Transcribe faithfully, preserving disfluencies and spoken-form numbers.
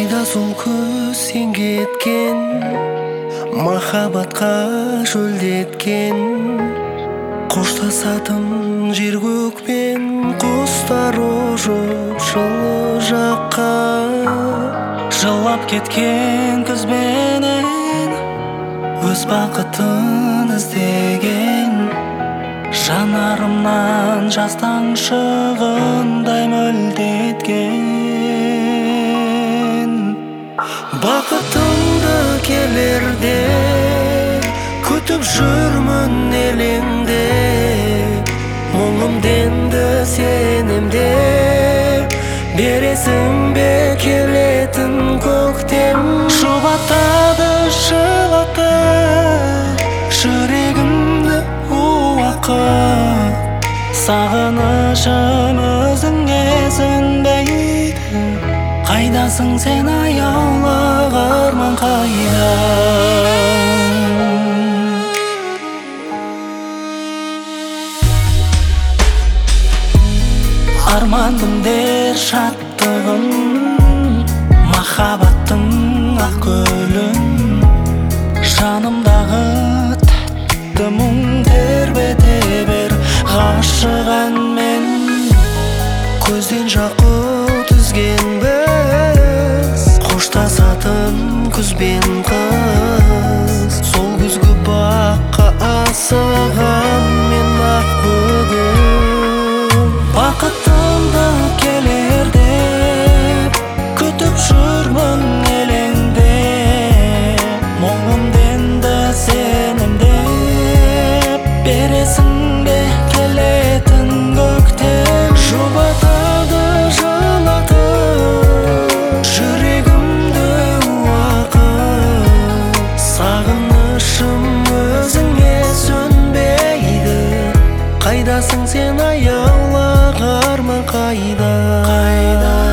Қайда сол көз сен кеткен, махаббатқа шөлдеткен. Қоштасатын жер көкпен, құстар ұшып жылы жаққа. Жылап кеткен күзбенен өз бақытын іздеген. Жанарымнан жас тамшығындай мөлдеткен. Бақытымды келерде күтіп жүрмін елеңде. Мұңымденді сенімде, бересің бе келетін көктем. Жұбатады жылатты жүрегімді уақыт. Сағынышым өзіңе сөнбейді. Қайдасың сен аяулы арман қайда? Армандым дер шаттығым, махаббаттың ақ көлін. Жанымдағы тәтті мұң тербете бер ғашық әнмен. Көзден жақұт үзгенбіз, қоштасатын күз бен қыз. Сол күзгі баққа асыған мен ақ бүгін. Бақытымды келер деп күтіп жүрмін елеңде. Мұңымденді сенімде, бересің бе келетін көктем. Жұбатады жылатып жүрегімді уақыт. Сағынышым өзіңе сөнбейді. Қайдасың сен аяулы арман қайда? Қайда?